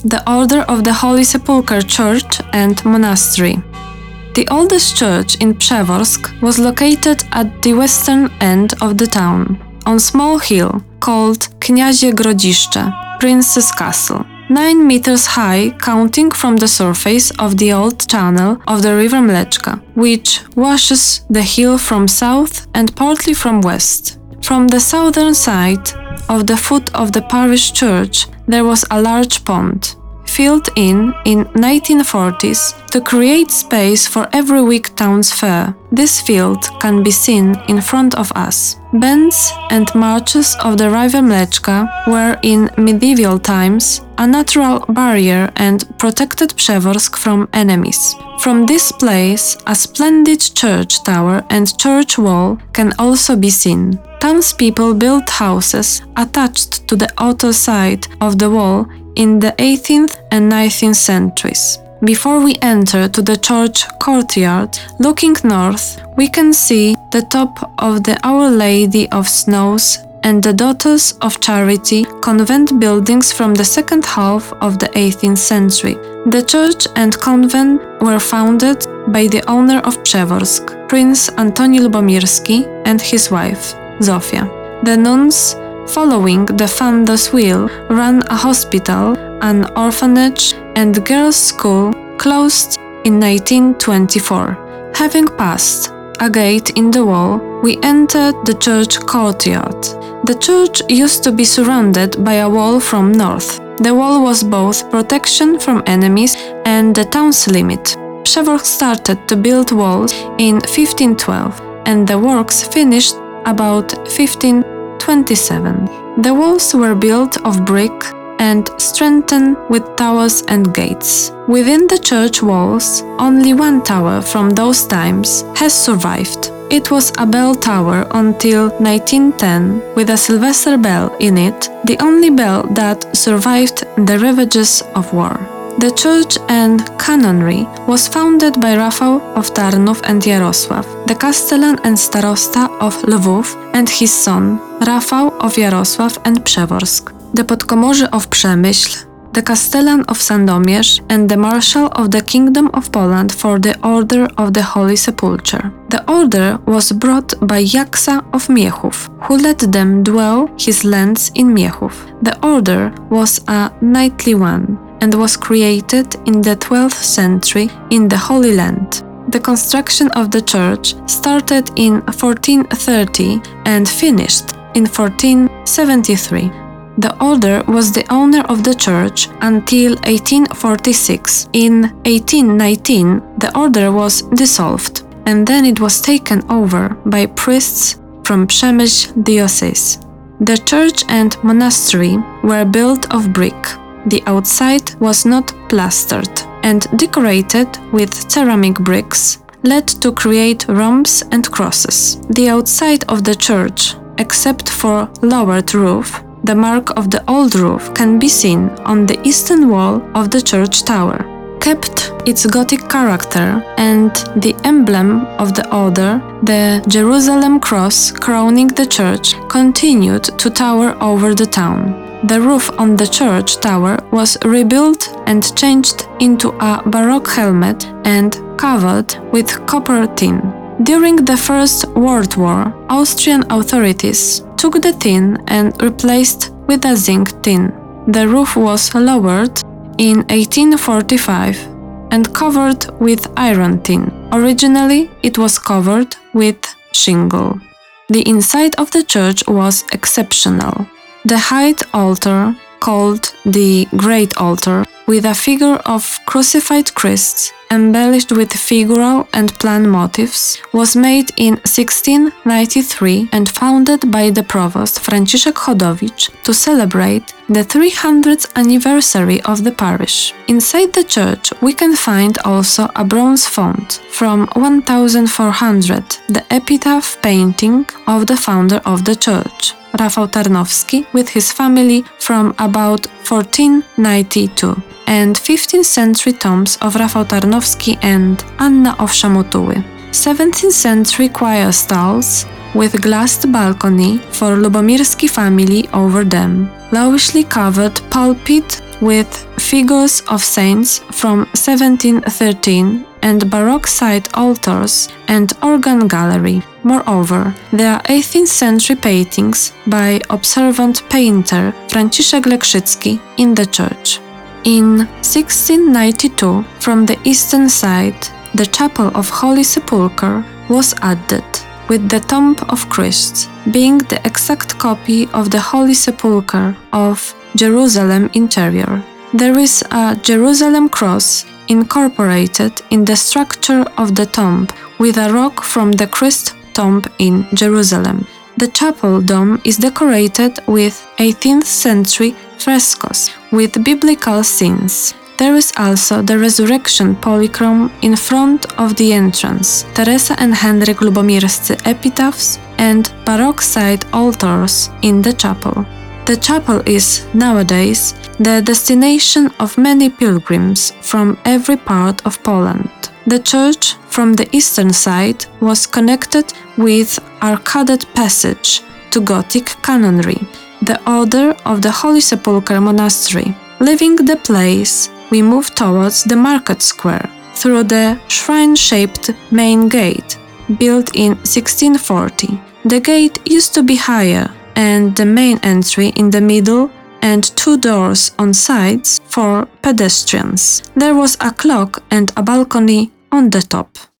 the Order of the Holy Sepulchre Church and Monastery. The oldest church in Przeworsk was located at the western end of the town, on small hill called Kniazie Grodziszcze, Prince's Castle, 9 meters high, counting from the surface of the old channel of the river Mleczka, which washes the hill from south and partly from west. From the southern side of the foot of the parish church there was a large pond, filled in 1940s to create space for every week town's fair. This field can be seen in front of us. Bends and marches of the river Mleczka were in medieval times a natural barrier and protected Przeworsk from enemies. From this place, a splendid church tower and church wall can also be seen. Townspeople built houses attached to the outer side of the wall in the 18th and 19th centuries. Before we enter to the church courtyard, looking north, we can see the top of the Our Lady of Snows and the Daughters of Charity convent buildings from the second half of the 18th century. The church and convent were founded by the owner of Przeworsk, Prince Antoni Lubomirski, and his wife, Zofia. The nuns, following the founder's will, ran a hospital, an orphanage, and girls' school, closed in 1924. Having passed a gate in the wall, we entered the church courtyard. The church used to be surrounded by a wall from north. The wall was both protection from enemies and the town's limit. Przeworsk started to build walls in 1512, and the works finished about 1527. The walls were built of brick and strengthened with towers and gates. Within the church walls, only one tower from those times has survived. It was a bell tower until 1910 with a Sylvester bell in it, the only bell that survived the ravages of war. The church and canonry was founded by Rafał of Tarnów and Jarosław, the castellan and starosta of Lwów, and his son, Rafał of Jarosław and Przeworsk, the podkomorzy of Przemyśl, the castellan of Sandomierz, and the marshal of the Kingdom of Poland for the Order of the Holy Sepulchre. The order was brought by Jaksa of Miechów, who let them dwell his lands in Miechów. The order was a knightly one, and was created in the 12th century in the Holy Land. The construction of the church started in 1430 and finished in 1473. The order was the owner of the church until 1846. In 1819, the order was dissolved, and then it was taken over by priests from Przemyśl diocese. The church and monastery were built of brick. The outside was not plastered and decorated with ceramic bricks, led to create rhombs and crosses. The outside of the church, except for lowered roof, the mark of the old roof can be seen on the eastern wall of the church tower. Kept its Gothic character, and the emblem of the order, the Jerusalem cross crowning the church, continued to tower over the town. The roof on the church tower was rebuilt and changed into a Baroque helmet and covered with copper tin. During the First World War, Austrian authorities took the tin and replaced with a zinc tin. The roof was lowered in 1845 and covered with iron tin. Originally, it was covered with shingle. The inside of the church was exceptional. The high altar, called the Great Altar, with a figure of crucified Christ embellished with figural and plan motifs, was made in 1693 and founded by the provost Franciszek Chodowicz to celebrate the 300th anniversary of the parish. Inside the church we can find also a bronze font from 1400, the epitaph painting of the founder of the church, Rafał Tarnowski, with his family from about 1492, and 15th century tombs of Rafał Tarnowski and Anna of Szamotuły. 17th century choir stalls with glassed balcony for Lubomirski family over them. Lavishly covered pulpit with figures of saints from 1713 and Baroque side altars and organ gallery. Moreover, there are 18th century paintings by observant painter Franciszek Lekrzycki in the church. In 1692, from the eastern side, the Chapel of Holy Sepulchre was added, with the Tomb of Christ being the exact copy of the Holy Sepulchre of Jerusalem interior. There is a Jerusalem cross incorporated in the structure of the tomb with a rock from the Christ tomb in Jerusalem. The chapel dome is decorated with 18th century frescoes with biblical scenes. There is also the resurrection polychrome in front of the entrance, Teresa and Henryk Lubomirscy epitaphs, and Baroque side altars in the chapel. The chapel is, nowadays, the destination of many pilgrims from every part of Poland. The church from the eastern side was connected with arcaded passage to Gothic canonry, the order of the Holy Sepulchre Monastery. Leaving the place, we move towards the market square through the shrine-shaped main gate, built in 1640. The gate used to be higher, and the main entry in the middle and 2 doors on sides for pedestrians. There was a clock and a balcony on the top.